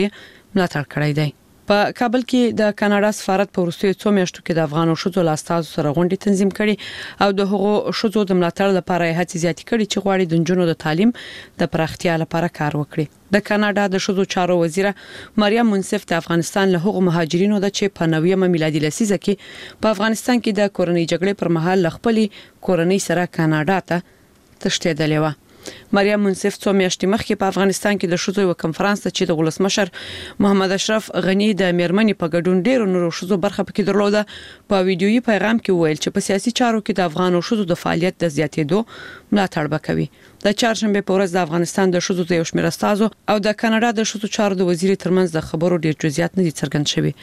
ملاتړ کړی دی. په کابل کې د کاناډا سفارت په وروستیو 2 میاشتو کې د افغان شوزو لاستازو سره غونډه تنظیم کړي او د هغو شوزو د ملاتړ لپاره هڅې زیاتې کړي چې غواړي د نجونو د تعلیم د پراختیا لپاره کار وکړي. د کاناډا د شوزو چارو وزیره مریم منصف د افغانستان له هغو مهاجرینو د چې په 90مه میلادي لسیزه کې په افغانستان کې د کورنۍ جګړې پر مهال خپل کورنۍ سره کاناډا ته تښتېدلې و. مریم منصف 2 میاشتې مخکې په افغانستان کې د شوزو یو کنفرانس ته چې د ولسمشر محمد اشرف غنی د میرمنې په ګډون ډیرو نورو شوزو برخه پکې درلوده. په ویډیويي پیغام کې ویل چې په سیاسي چارو کې د افغان شوزو د فعالیت د زیاتېدو ملاتړ وکوي. د چهارشنبه په ورځ د افغانستان د شوزو د یو شمېر استازو او د کاناډا د شوزو چارو د وزیر ترمنځ د خبرو ډیر جزئیات نه دي څرګند شوي.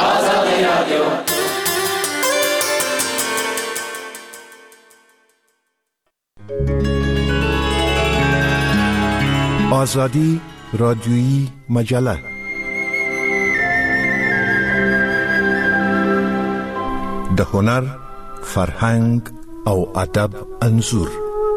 آزادی رادیویی مجله د هنر، فرهنګ او ادب انځور.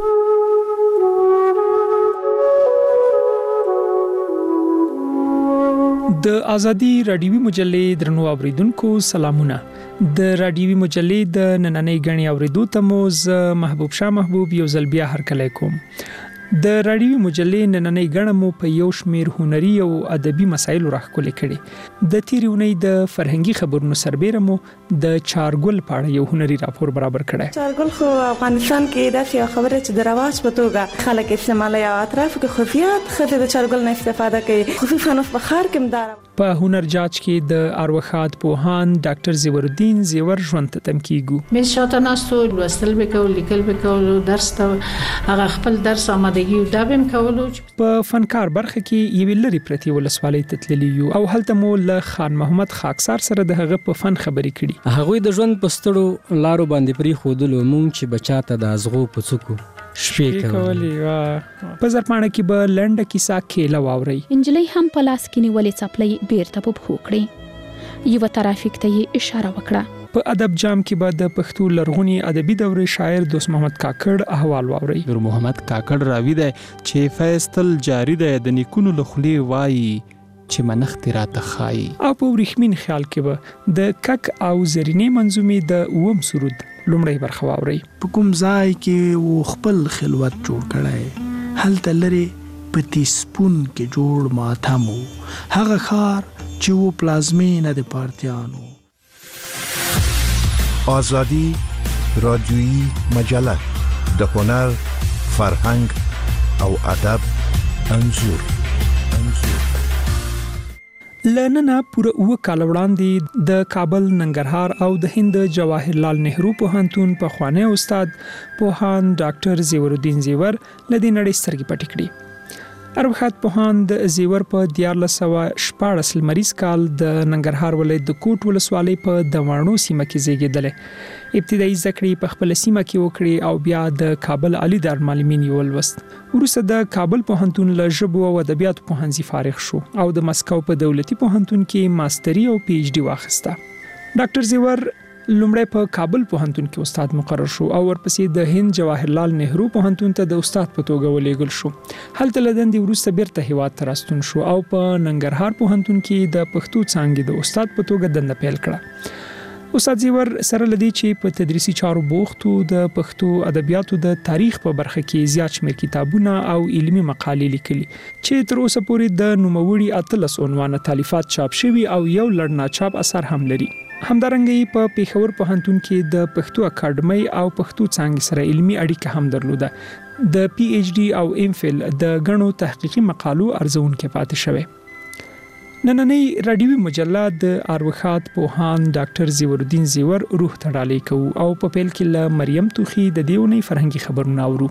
د آزادی رادیویی مجلې درنو اوریدونکو سلامونه. د رادیویی مجلې د نننۍ غنی اوریدو ته مو ز محبوب شاه محبوب یو ځل بیا هرکلی کوم. د رادیویی مجلې نننۍ غړ مو په یو شمیر هنري او ادبي مسایلو راخولې کړي. د تیرونی د فرهنګي خبرونو سربېره مو د چارګل په اړه یو هنري راپور برابر کړی. چارګل خو افغانستان کې داسې خبره چې د رواج په توګه خلک استعمالوي او اطراف کې خفیات خزه د چارګل نه استفاده کوي. خصوصا په ښار کې مدار په هنر جاج کې د اروخات پوهان ډاکټر زیور الدین زیور ژوند ته تم کیږو. مې شاته ناستو لوستل وکول لیکل وکول درس ته هغه خپل درس آمادګي او دابم کولو. په فنکار برخه کې یو لری پرتی ولسوالۍ تتللی یو او هلته مو له خان محمد خاکسار سره د هغه په فن خبرې کړي. هغه د ژوند پستړو لارو باندې پری خودلو مونږ چې بچاته د ازغو پڅکو شپې کولی. په زرپانه کې به لنډه کیسه کېله واوري. انجلۍ هم په لاس کې نیولې څپلۍ بیرته په پښو کړې. یو ترافیک ته یې اشاره وکړه. په ادب جام کې به د پښتو لرغونی ادبي دورې شاعر دوست محمد کاکړ احوال واوري. نور محمد کاکړ راوی دی چې فیصل جاری دی د نیکونو لخلې وایي چې منخت را تخای. او په ورخمین خیال کې به د کک او زرینې منظومې د اوم سرود لومړی برخه واوري. په کوم ځای کې و خپل خلوت جوړ کړای هلته لري په تیسپون کې جوړ ماتمو هغه خار چې و پلازمینه د پارتیانو. آزادی رادیویی مجله د هنر، فرهنګ او ادب انځور. لننه پوره 2 کال وړاندې د کابل، ننګرهار او د هند جواهرلال نهرو پوهنتون په خوانی استاد پوهان ډاکټر زیور الدین زیور لدی نړۍ سترګې پټې کړې. اروخات پوهان د زیور په 1414 لمریز کال د ننګرهار ولایت د کوټ ولسوالۍ په دوانو سیمه کې زیږیدل. ابتدایي زده کړې په خپل سیمه کې وکړې او بیا د کابل علی دارالمعلمین ولوست. وروسته د کابل پوهنتون له ژبو او ادبیاتو پوهنځي فارغ شو او د مسکو په دولتي پوهنتون کې ماستري او پی ایچ ډي واخیسته. ډاکټر زیور لومړی په کابل پوهنتون کې استاد مقرر شو او ورپسې د هند جواهرلال نهرو پوهنتون ته د استاد په توګه ولېږل شو. هلته له دندې وروسته بیرته هیواد ته راستون شو او په ننګرهار پوهنتون کې د پښتو څانګې د استاد په توګه دنده پیل کړه. استاد زیور سره لدی چې په تدریسي چارو بوختو د پښتو ادبیاتو د تاریخ په برخه کې زیات شمېر کتابونه او علمي مقالې لیکلي چې تر اوسه پورې د نوموړي 13 عنوانه تالیفات چاپ شوي او یو لړ ناچاپ اثر هم لري. همدارنګه په پیښور پوهنتون کې د پښتو اکاډمۍ او پښتو څانګې سره علمي اړیکه هم درلوده. د پی ایچ ډي او ایم فل د غنو تحقیقي مقالو ارزونکو پاتې شوه. نننۍ رادیویی مجله د اروخات پوهان ډاکټر زیور الدین زیور روح ته ډالۍ کوو او په پیل کې له مریم توخی د دیونی فرهنګي خبرونه اورو.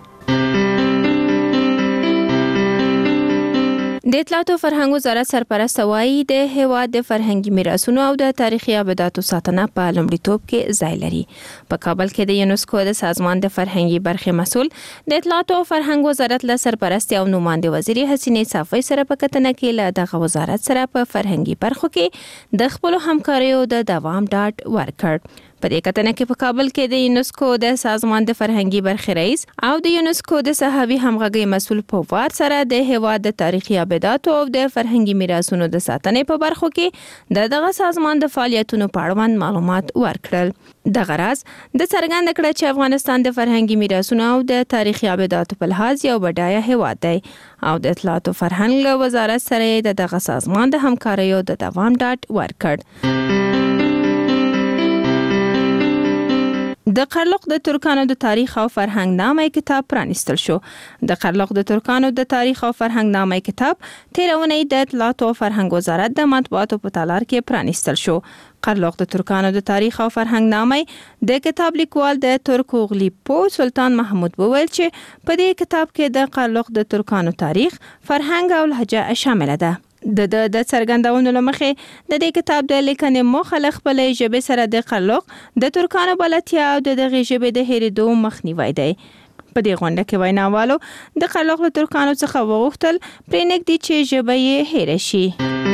د اطلاعات او فرهنګ وزارت سرپرست وایي د هیواد د فرهنګي میراثونو او د تاریخي ابداتو ساتنه په لومړیتوب کې ځای لري. په کابل کې د یونسکو د سازمان د فرهنګي برخې مسول د اطلاعات او فرهنګ وزارت له سرپرست او نماینده وزیر حسینې صافی سره په کتنه کې له دغه وزارت سره په فرهنګي برخو کې د خپل همکاریو د دوام ډاډ ورکړ. په دې کتنه کې په کابل کې د یونسکو د سازمان د فرهنګي برخې رئیس او د یونسکو د صحابي همغږي مسول په وار سره د هیواد د تاریخي ابداتو او د فرهنګي میراثونو د ساتنې په برخو کې دغه سازمان د فعالیتونو په اړوند معلومات ورکړل. د غرض د څرګند کړه چې افغانستان د فرهنګي میراثونو او د تاریخي ابداتو په لحاظ یو بډایه هیواد دی او د اطلاعات او فرهنګ له وزارت سره دغه سازمان د همکاریو د دوام ډاډ ورکړ. د قرلوق د ترکانو د تاریخ او فرهنګ نامه کتاب پرانیستل شو. د قرلوق د ترکانو د تاریخ او فرهنګ نامه کتاب تیرونی د اطلاعات او فرهنګ وزارت د مطبوعاتو په تالار کې پرانیستل شو. قرلوق د ترکانو د تاریخ او فرهنګ نامه د کتاب لیکوال د ترکوغلی پو سلطان محمود وویل چې په دې کتاب کې د قرلوق د ترکانو تاریخ، فرهنګ او لهجه شامل ده. د څرګندونو لمخې د دې کتاب د لیکنې موخه له خپلې ژبې سره د قرلوق د ترکانو بلدتیا او د دغې ژبې د هېرېدو مخنیوی دی. په دې غونډه کې ویناوالو د قرلوق له ترکانو څخه وغوښتل پرېنږدي چې ژبه یې هېره شي.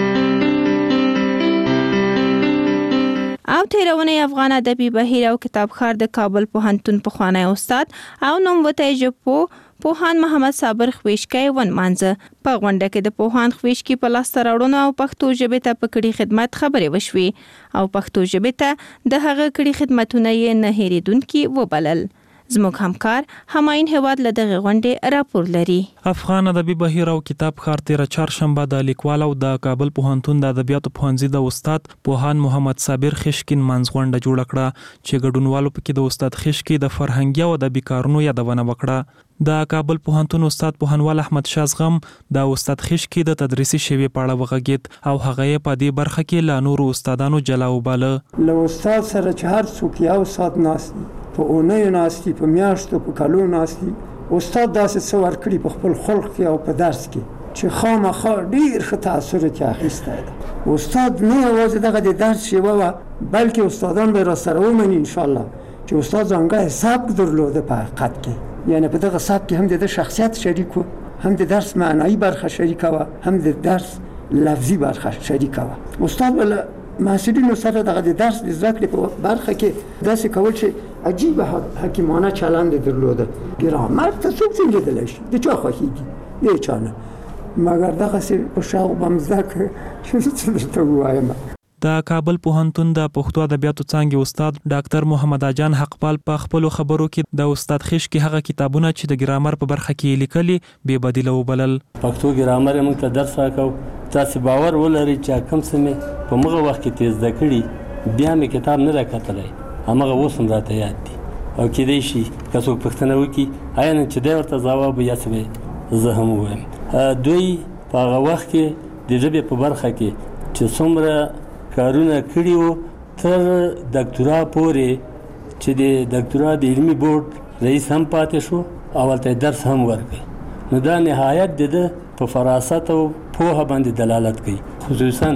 او تیرونی افغان ادبي بهیر او کتابخوان د کابل پوهنتون پخوانی استاد او نوموتی ژبپوه پوهان محمد صابر خویشکی ونمانځه. په غونډه کې د پوهان خویشکی په لاسته راوړنو او پښتو ژبې ته په کړي خدمت خبرې وشوې او پښتو ژبې ته د هغه کړي خدمتونه یې نه هېرېدونکي وبلل. زموږ همکار هماین هیواد له دغه غونډې راپور لري. افغان ادبي بهیر او کتابخوان تیر چهارشنبه د لیکوال او د کابل پوهنتون د ادبیاتو پوهنځي د استاد پوهان محمد صابر خشکین منځ غونډه جوړه کړه چې ګډونوالو پکې د استاد خشکی د فرهنګي او ادبي کارونو یادونه وکړه. د کابل پوهنتون استاد پوهنوال احمد شاه زغم د استاد خشکی د تدریسي شیوې په اړه وغږید او هغه یې په دې برخه کې له نورو استادانو جلا وباله. له استاد سره چې هر څوک یو ساعت ناست په اونیو ناستي، په میاشتو، په کلو ناستي، استاد داسې څه ورکړي په خپل خلق او په درس کې چې خامخا ډېر ښه تاثر یې اخیستی دی. استاد نه یوازې دغه د درس شیوه وه بلکې استادان به راسره ومني انشاءالله چې استاد ځانګړی سبک درلوده په حقیقت کې. یعنی په دغه سبک کې هم د شخصیت شریک و، هم د درس معنایی برخه شریکه وه، هم د درس لفظي برخه شریکه وه. استاد بله محصلینو سره دغه د درس د زده کړې په برخه کې داسې کول چې عجیبه حکیمانه چلند درلوده. ګرامر ته څوک څنګه شي د چا خوښېږي د چا نه، مګر دغسې په شوق به م زده کړې چې څه درته ووایم. د کابل پوهنتون د پښتو ادبیاتو څانګې استاد ډاکټر محمد اجان حقپال په خپلو خبرو کې د استاد خشکی هغه کتابونه چې د ګرامر په برخه کې لیکلي بې بدیله وبلل. پښتو ګرامر موږ ته درس راکاو، تاسې باور ولرئ چې کوم څه مې په مغه وخت کې تیز زده کړي بیا مې کتاب نه راکتلی، همغه اوس هم راته یاد دي او کیدای شي که څوک پوښتنه وکړي آیا نن چې دی ورته ځواب یا څه به زه هم ووایم. دوی په هغه وخت کې د ژبې په برخه کې چې څومره کارونه کړي وو تر ډاکټرا پورې چې د ډاکټرا د علمي بورډ رئیس هم پاتې شو او ورته درس هم ورکړ. نو دا نهایت د په فراست او پوهه باندې دلالت کوي، خصوصا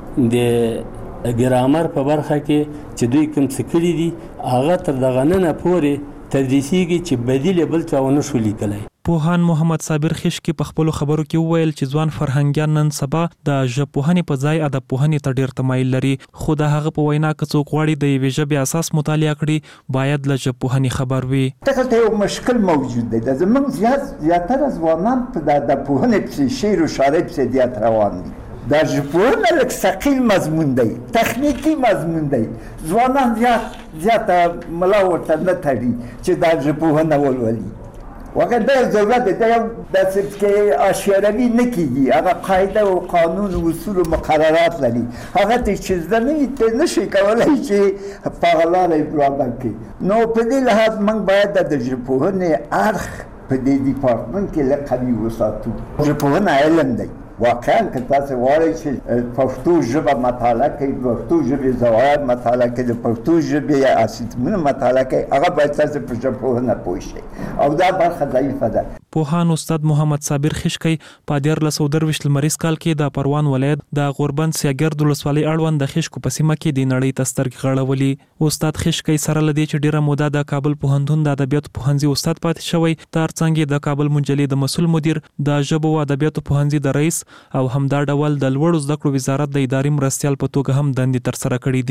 د ګرامر په برخه کې چې دوی کوم څه کړي دي هغه تر دغه ننه پورې تدریسیږي چې بدیل بل چا ونه شو لیکلی. پوهان محمد صابر خشکی په خپلو خبرو کې وویل چې ځوان فرهنګیان نن سبا د ژبپوهنې په ځای ادب پوهنې ته ډېر تمایل لري، خو د هغه په وینا که څوک غواړي د یوې ژبې اساس مطالعه کړي باید له ژبپوهنې خبر وي. دلته یو مشکل موجود دی، زموږ زیاتره ځوانان په د ادبپوهنې پسې شعر و شاعرۍ پسې زیات روان دي. د ژبپوهنه لږ ثقیل مضمون دی، تخنیکي مضمون دی، ځوانان زیاته ملا ورته نه تړي چې دا ژبپوهنه ولولي. واقعا ډېر ضرورت دی، دا یو داسې کې اشعروي نه کېږي، هغه قاعده او قانون و اصول و مقررات لري، هغه ته چې زده نه وي ته نشي کولی چې په هغه لاره یې برابر کړي. نو په دې لحاظ موږ باید د ژبپوهنې اړخ په دې ډیپارټمنټ کې لږ قوي وساتو. ژبپوهنه علم دی، واقعا که تاسې غواړئ چې پښتو ژبه مطالعه کوئ، پښتو ژبې ظواهر مطالعه کوئ، د پښتو ژبې اسیتمونه مطالعه کوئ، هغه باید تاسې په ژبپوهنه پوه شئ او دا برخه ضعیفه ده. پوهان استاد محمد صابر خشکی په 1923 لمریز کال کې د پروان ولایت د غوربند سیاګرد ولسوالۍ اړوند د خشکو په سیمه کې د نړۍ ته سترګې غړولي. استاد خشکی سره له دې چې ډیره موده د کابل پوهنتون د ادبیاتو پوهنځي استاد پاتې شوی، ترڅنګ د کابل منجلې د مسؤل مدیر، د ژبو او ادبیاتو پوهنځي د رئیس او همدا ډول د لوړو زده کړو وزارت د اداري مرستیال په توګه هم دندې ترسره کړې دي.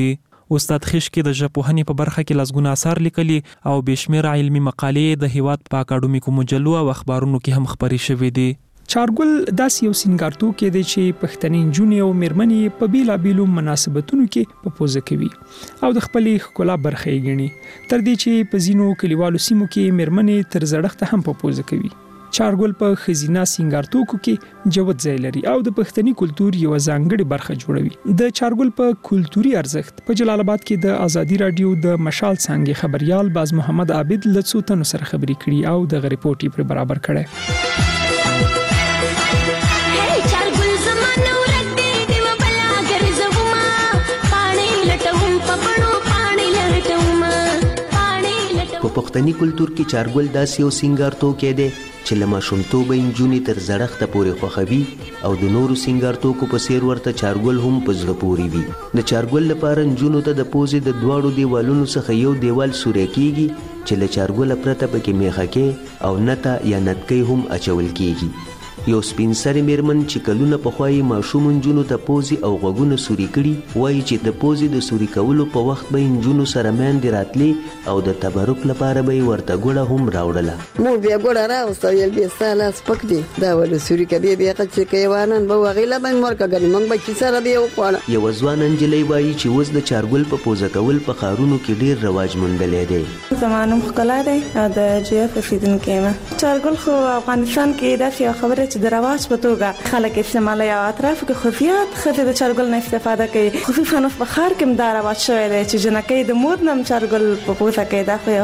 استاد خشکی د ژبپوهنې په برخه کې لږونه اثار لیکلي او بشمیر علمي مقالې د هیواد په اکاډمیکو مجلو او اخبارونو کې هم خبري شوې دي. چارګل داسې یو سینګارتو کې دی چې پښتني نجونې او میرمنې په بیلابیلو مناسبتونو کې په پوزه کوي او د خپلې ښکلا برخه یې ګڼي، تر دې چې په ځینو کلیوالو سیمو کې میرمنې تر زړښت هم په پوزه کوي. چارګل په خزینه سینګارتوکو کې جوت ځای لري او د پښتني کلچر یو ځانګړي برخه جوړوي. د چارګل په کلتوري ارزښت په جلال آباد کې د ازادي رادیو د مشال څنګه خبريال باز محمد عابد لڅوتن سره خبري کړي او د غریپورټي پر برابر کړي. په پښتني کلچر کې چارګل داسې یو سینګارتوکی دی چې له ماشومتوبه نجونې تر زړښته پورې خوښوي او د نورو سینګارتوکو په څیر ورته چارګل هم په زړه پورې وي. د چارګل لپاره نجونو ته د پوزې د دواړو دیوالونو څخه یو دیوال سوری کیږي چې له چارګله پرته پکې میخکې او نته یا نتکۍ هم اچول کیږي. یو سپین سرې میرمن چې کلونه پخوایي ماشوم نجونو ته پوزې او غوږونه سوري کړي وایي چې د پوزې د سوري کولو په وخت به نجونو سره میندې راتلې او د تبرک لپاره به یې ورته ګوړه هم راوړله. موږ بیا ګوړه راوسته ویل بیا ستا لاس پک دی دا ولې سوري کوې بیا چې کیوانان به وغیله به مې ورکه ګنې موږ به چې سره به یې وخواړه. یوه ځوانه نجلۍ وایي چې اوس د چارګل په پوزه کول په ښارونو کې ډېر رواج موندلی دی. زما نوم ښکلا دی او د جیف اوسېدونکی یم. چارګل خو افغانستان کې داسې یوه خبره چې د رواج په توګه خلک استعمالوي او اطرافو کې خفیات ښځې د چارګل نه استفاده کوي. خصوصا اوس په ښار کې هم دا رواج شوی دی چې جنکۍ د مور نه هم چارګل په پوزه کوي. دا خو یو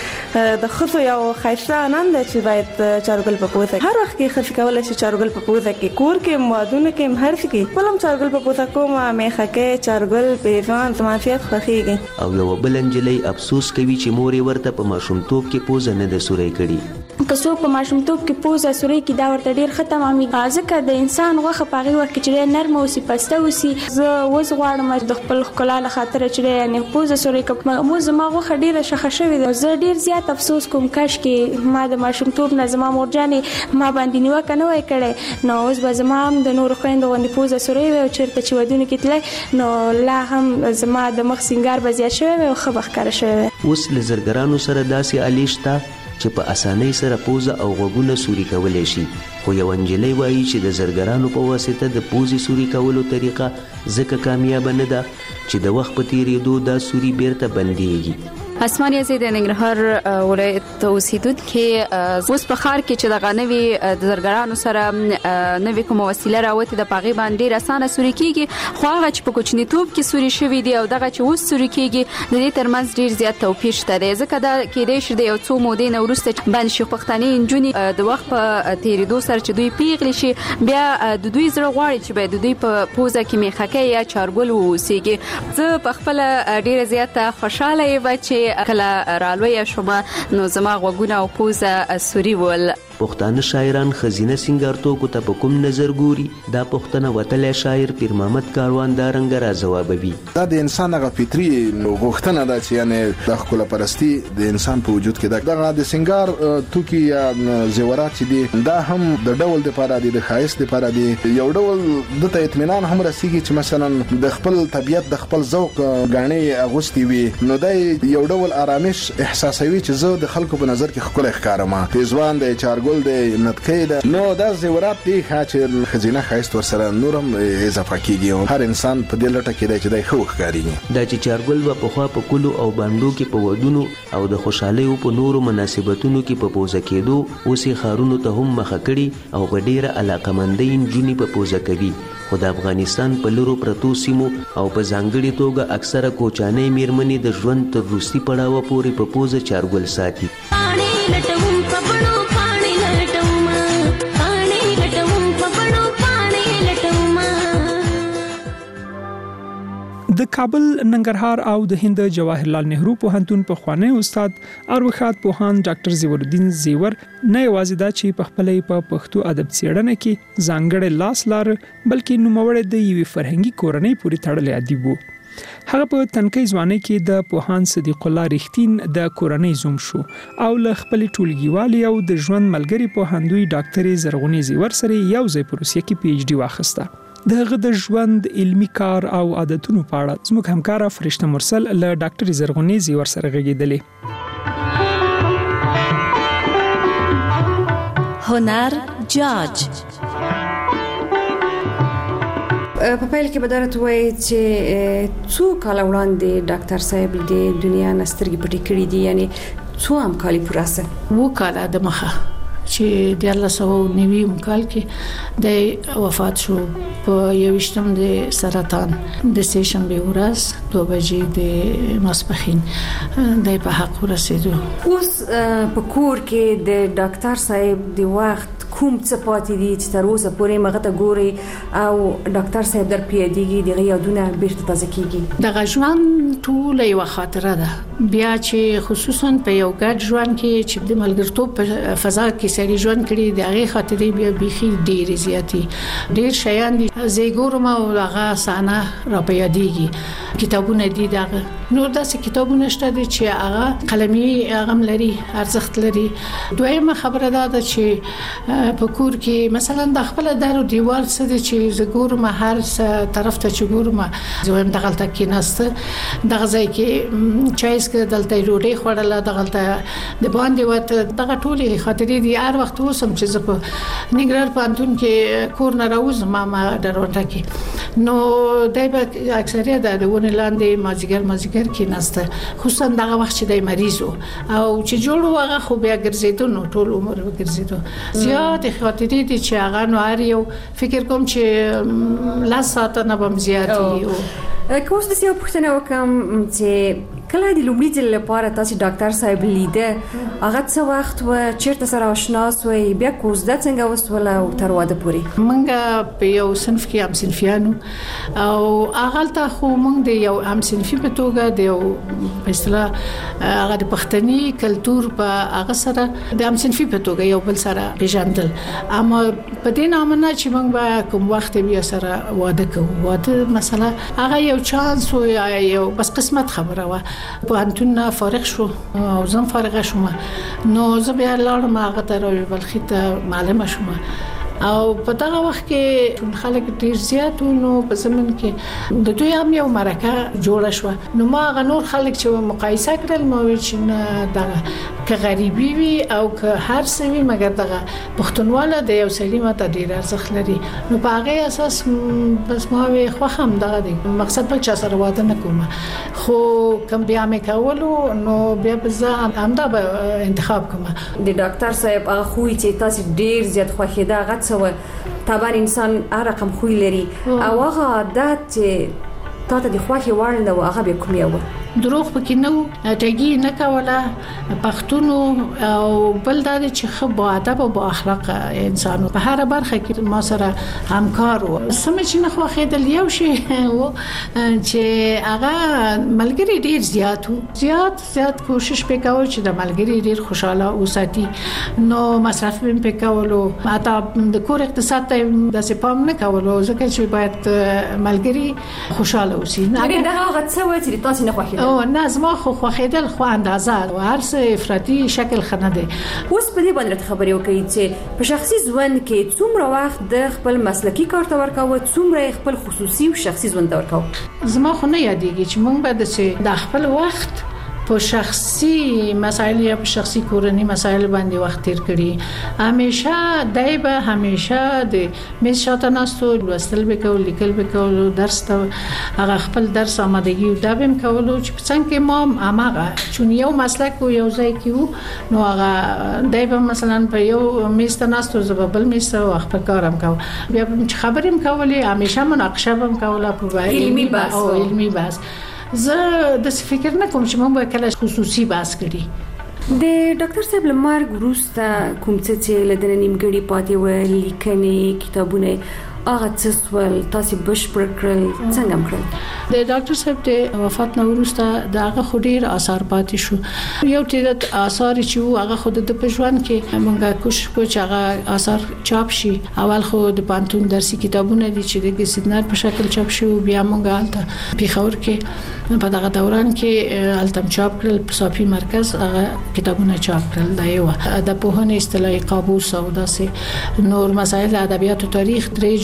ښه د ښځو یو ښایسته عنان دی چې باید چارګل په پوزه کوي. هر وخت کې ښځې کولی شي چارګل په پوزه کوي، کور کې هم وادونه کې هم هر څه کې خپل هم چارګل په پوزه کوم میخکۍ چارګل پیزوان زما زیات خوښېږي. او یوه بله نجلۍ افسوس کوي چې مور یې ورته په ماشومتوب کې پوزه نه ده سوری کړې. که څوک په ماشومتوب کې پوزه سوري کې دا ورته ډیر ښه تمامېږي ځکه د انسان غوښه په هغې وخت کې چې ډېر نرمه اوسي پسته اوسي. زه اوس غواړم د خپل ښکلا له خاطره چې یعنې پوزه سوري کړم. اوس زما غوښه ډېره شخه شوې ده. زه ډېر زیات افسوس کوم کاشکې ما د ماشومتوب نه زما مورجانې ما باندې نیوکه نه وای کړې نو اوس به زما هم د نورو خویندو غوندې پوزه سوري وي او چېرته چې ودونو کې تللی نو لا هم زما د مخ سینګار به زیات شوی وي او ښه به ښکاره شوی وي. اوس له زرګرانو سره داسې آلې شته چې په اسانۍ سره پوزه او غوږونه سوري کولی شي، خو یوه نجلۍ وایي چې د زرګرانو په واسطه د پوزې سوري کولو طریقه ځکه کامیابه نه ده چې د وخت په تیریدو دا سوري بیرته بندیږي. اسمان یزید د ننګرهار ولایت اوسیدونکي اوس په ښار کې چې دغه نوي د زرګرانو سره نوي کومه وسیله راوتې ده په هغې باندې ډېر اسانه سوري کېږي، خو هغه چې په کوچنیتوب کې سوري شوي دي او دغه چې اوس سوري کېږي د دې ترمنځ ډېر زیات توپیر شته دی. ځکه دا کېدای شي د یو څو مودې نه وروسته بند شي. پښتنې نجونې د وخت په تېرېدو سره چې دوی پیغلې شي بیا د دوی زړه غواړي چې باید د دوی په پوزه کې میخکۍ یا چارګل واوسېږي. زه په خپله ډېره زیاته خوشحاله یم چې کله رالویه شومه نو زما غوږونه او پوزه سوري ول. پښتانه شاعران خزینه سینګارتوکو ته په کوم نظر ګوري؟ دا پوښتنه وتلی شاعر پیر محمد کاروان دارنګه راځوابوي. دا د انسان هغه فطري غوښتنه ده چې یعنې د ښکلا پرستي د انسان په وجود کې ده. دغه د سینګار توکي یا زیورات چې دي دا هم د ډول دپاره دي، د ښایست دپاره دي. یو ډول دته اطمینان هم رسیږي چې مثلا د خپل طبیعت د خپل ذوق ګاڼې اغوستې وي نو دا یو ډول آرامش احساسوي چې زه د خلکو په نظر کې ښکلی ښکارم. پیزوان دی، چارګل دی، نتکۍ ده، نو دا زیورات دي چې ښځینه ښایست ورسره نور هم اضافه کېږي. هر انسان په دې لټه کې دی چې دی ښه وښکارېږي. دا چې چارګل به پخوا په کلو او بانډو کې په ودونو او د خوشحالیو په نورو مناسبتونو کې په پوزه کېدو اوس یې ښارونو ته هم مخه کړي او په ډېره علاقمندۍ نجونې په پوزه کوي. خو د افغانستان په لرو پرتو سیمو او په ځانګړې توګه اکثره کوچانۍ میرمنې د ژوند تر وروستي پړاوه پورې په پوزه چارګل ساتي. د کابل، ننګرهار او د هند جواهرلال نهرو پوهنتون په خوانی استاد اروخات پوهان ډاکټر زیورالدین زیور نه یوازې دا چې په خپلې په پښتو ادب څېړنه کې ځانګړی لاس لار بلکې نوموړی د یوې فرهنګي کورنۍ پورې تړلی ادیب و. هغه په تنکۍ ځوانۍ کې د پوهان صدیق الله رښتین د کورنۍ زوم شو او له خپلې ټولګیوالې او د ژوند ملګري پوهندوی ډاکټر زرغونې زیور سره یو ځای په روسیه کې پی ایچ ډي واخیسته. دغه د ژوند علمی کار او عادتونو په اړه زموږ همکار فرشته مرسل له ډاکټر زرغونی زیور سره غږیدلې. هنر جاج په پیل کې به درته وایي چې څو کاله وړاندې ډاکټر صاحب د دنیا نه سترګې پټې کړې دي، یعنی څو کاله پوره سه؟ 2 کاله د مخه چې د 1990 کال کې د وفات شو په 21 د سرطان د سهشنبه ورځ 2 بجې د ماسپښین د په حق ورسېدو. اوس په کور کې د ډاکټر صاحب د وخت کوم څه پاتې دي چې تر اوسه پورې مغه ته ګوري او ډاکټر صاحب در پیادېږي د یادونه بیرته تازه کیږي؟ د ژوند ټول یو خاطره ده، بیا چې خصوصا په یو ګډ ژوند کې چې د ملګرتوب په فضا کې سړي ژوند کړي د هغه خاطرې بیا بيخي ډېر زیاتی ډېر شیان دي زیګورم او هغه سانه را پیادېږي. کتابونه دي دغه نور داسې کتابونه شته دي چې هغه قلمي هغه لري ارزښت لري. دویمه خبره ده چې په کور کې مثلا د خپل دارو دیوال څه دي چې زګورم هر طرف ته چې ګورم زویم دغه کې نسته دغه ځای کې چایس کې دلته روډي خوړل دغه د باندې وته دغه ټولې خاطرې دي. هر وخت اوسم چې په نګران پانتون کې کور نه راوځم ما دروټه کې نو دایبه اکثریت د ونه لاندې مازیګر کې نسته، خصوصا دغه وخت چې د مریضو او چې جوړ هغه خو بیا ګرځیدو نو ټول عمر ګرځیدو. زیات خاطرې دي چې هغه نو هر یو فکر کوم چې لا ساعت نه بم زیاتې. کوم څه یو پوښتنه وکم چې کله د لومړي ځل لپاره تاسو ډاکټر صاحب لیده هغه څه وخت و چیرته سره آشنا شوي بیا کوزده څنګه وسوله او تر واده پورې؟ منګه په یو صنف کې هم صنفیانو او هغه ته خو موږ د یو هم صنفي په توګه د یو په اصطلاح هغه د پښتني کلچر په هغه سره د هم صنفي په توګه یو بل سره پیژندل، اما په دې نامه نه چې موږ به کوم وخت بیا سره واده کوو. واده مثلا هغه یو چانس و یو بس قسمت خبره و. په انتون فارغ شو او زم فارغ شوم نو زه بیا لاړم هغه ته بلخي ته معلمه شوم او په دغه وخت کې خلک ډیر زیات نو په زمون کې د دوی هم یو مرکه جوړه شو. نو ما غنور خلک چې مقایسه کړل مو چې دغه که غریبي وي او که هر څه وي مګر دغه پښتونواله د یو سلیمه ته ډیر ارزښت لري. نو په هغه اساس بس ما وی خو هم دغه دی مقصد بل چا سره واده نه کوم خو کوم بیا مې کولو نو بیا به همدا انتخاب کوم. د ډاکټر صاحب هغه خو چې تاسو ډیر زیات خوښه ده هغه طبعا انسان رقم خوې لري او هغه عادت چې تاسو د خوښي وړاندې او هغه به کوم یو دروغ پکې نو ټګي نه کوله پښتون او بل د چې خو ادب او اخلاق انسان په هر برخه کې ما سره همکار و سم چې نه خو خېدل یو شی و چې هغه ملګری ډیر زیات کوشش وکاو چې د ملګری ډیر خوشاله اوساتي نو مصرف هم وکاولو اته د کور اقتصاد ته د سپام نه کولو ځکه چې باید ملګری خوشاله اوسي. نه دا هغه څه و چې تاسو نه خوښ او نظم خو خوخیدل خو اندازه او هر څه افراطي شکل خنه دي. اوس په دې باندې خبرې وکړئ چې په شخصي ژوند کې څومره وخت د خپل مسلکی کار ته ورکاوه څومره خپل خصوصي او شخصي ژوند ته ورکاوه؟ زما خو نه یادېږي چې موږ به د خپل وخت په شخصي مسایل یا په شخصي کورنی مسایل باندې وخت تیر کړی. همیشه د مې شاته ناستو لوستل وکول لیکل وکول درس ته هغه خپل درس آمادګي دا بهم کولو چې څنګه ما هغه چون یو مسلک او یو ځای کې نو هغه دایبه مثلا په یو میسته ناستو زبل میسته او خپل کارم کو بیا چې خبرم کولې همیشه مناقشه هم کوله په علمي بحث. زه د فکر نه کوم چې موږ کله خصوصي بحث کړي. د ډاکټر صاحب لمرګ وروسته کوم څه چې لدنه نیمګړی پاتې و لیکنې کتابونه هغه څه ول تاسو بشپړ کړل څنګه کړل؟ د ډاکټر صاحب د وفات نه وروسته دغه خډیر آثار پاتې شو. یو ټیرت آثار چې هغه خود د پښوان کې موږ کوشش کوو چې هغه آثار چاپ شي. اول خو د پانتون درسي کتابونه دي چې د سیدنار په شکل چاپ شي بیا موږ حالت پیښور کې په دغه دوران کې التم چاپ کړل په صافي مرکز هغه کتابونه چاپ کړل. دا یو د پوهنې اصطلاحي قابوس او داسې نور مسایل ادبیات او تاریخ درې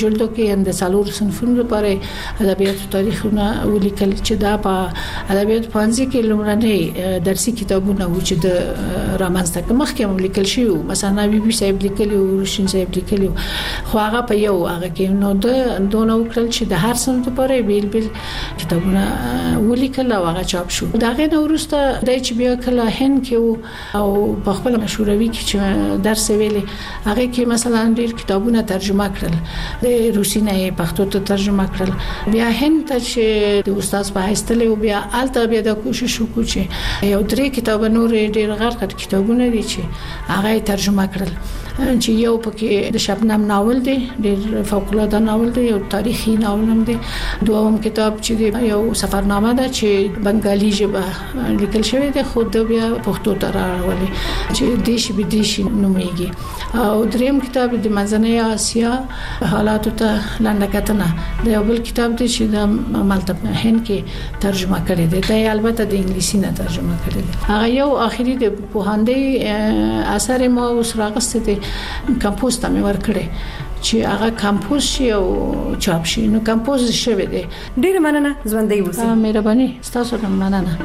جلدو کې د څلور صنفونو لپاره ادبیات تاریخونه ولیکل چې دا په ادبیات پوهنځي کې لومړنۍ درسي کتابونه و چې د رامنځته مخکې هم لیکل شوی مثلا بي بي صاحب لیکلی او روشن صاحب لیکلی خو هغه په یو هغه کې نو د دونه وکړل چې د هر صنف لپاره بیل بیل کتابونه ولیکل او هغه چاپ شو دا غي نو ورسته د اچ بي کله هند کې او په خپل مشوروي کې چې درس ویلې هغه کې مثلا ډیر کتابونه ترجمه کړل د روسي نه پښتو ته ترجمه کړل بیا هند ته چې د استاد په هستله او بیا الته بیا د کوشش وکړو چې یو درې کتاب نور ډیر غرق کتابونه دي چې هغه ترجمه کړل چې یو پکې د شبنم ناول دی ډیر فوق العاده ناول دی یو تاریخي ناول هم دی دوم کتاب چې یو سفرنامه ده چې بنگالي ژبه لیکل شوی دی خو د بیا پښتو ته راوړل چې دیش بدیش نوميږي او دریم کتاب د منځنۍ اسیا حالات ته لاندې کتنه د یو بل کتاب دی چې د مالته هند کې ترجمه کړی دی دا البته د انګلیسي نه ترجمه کړی دی هغه یو اخیری د پوهاندې اثر ما اوس راغسته دی کمپوز ته مې ورکړی چې هغه کمپوز شي او چاپ شي نو کمپوز شوی دی ډیر مننه ژوندۍ اوسئ مهرباني تاسو ته مننه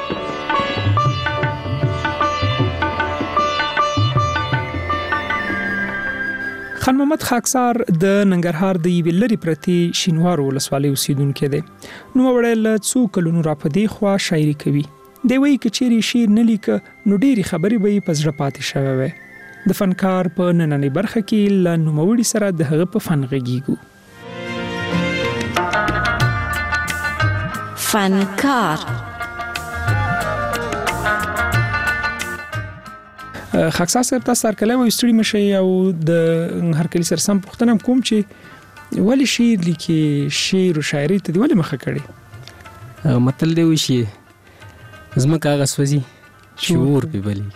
خان محمد خاکسار د ننګرهار د یوې لري پرتی شینوار ولسوالۍ اوسیدونکو دی نو وړل څو کلونو را پدې خوا شاعري کوي دی وایي کچېری شعر نه لیک نو ډېری خبرې به په زړه پاتې شوی وي د فنکار په نننۍ برخه کې ل نوموړي سره د هغه په فن غږیږو فنکار خاکسار صاحب تاسو سره کله وې ستړي مشي او د هر کلی سره سم پوښتنه کوم چې ولی شعر لیکي شعر او شاعري ته دی ولی مخه کړي متل دی وشي زما کاغذ وځي شعور به بلی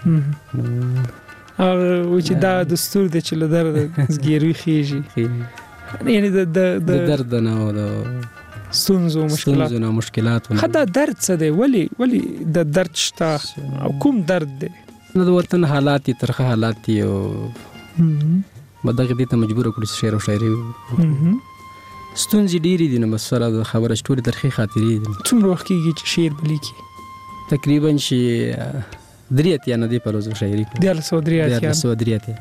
او چې دا دستور د چل درد زګیروي خيږي یعنی د درد نه او د ستونزو مشکلات خدا درد څه دی ولی د درد شته او کوم درد دی نو د وطن حالات ترخه حالات او مدغه دې ته مجبور کړی شعر او شاعري ستونزې ډېری دي نو مسره د خبره شټوري ترخه خاطرې دي څومره وخت کېږي چې شعر بلیکي تقریبا شي دریاتیا نه دی پروزو شاعري کو 13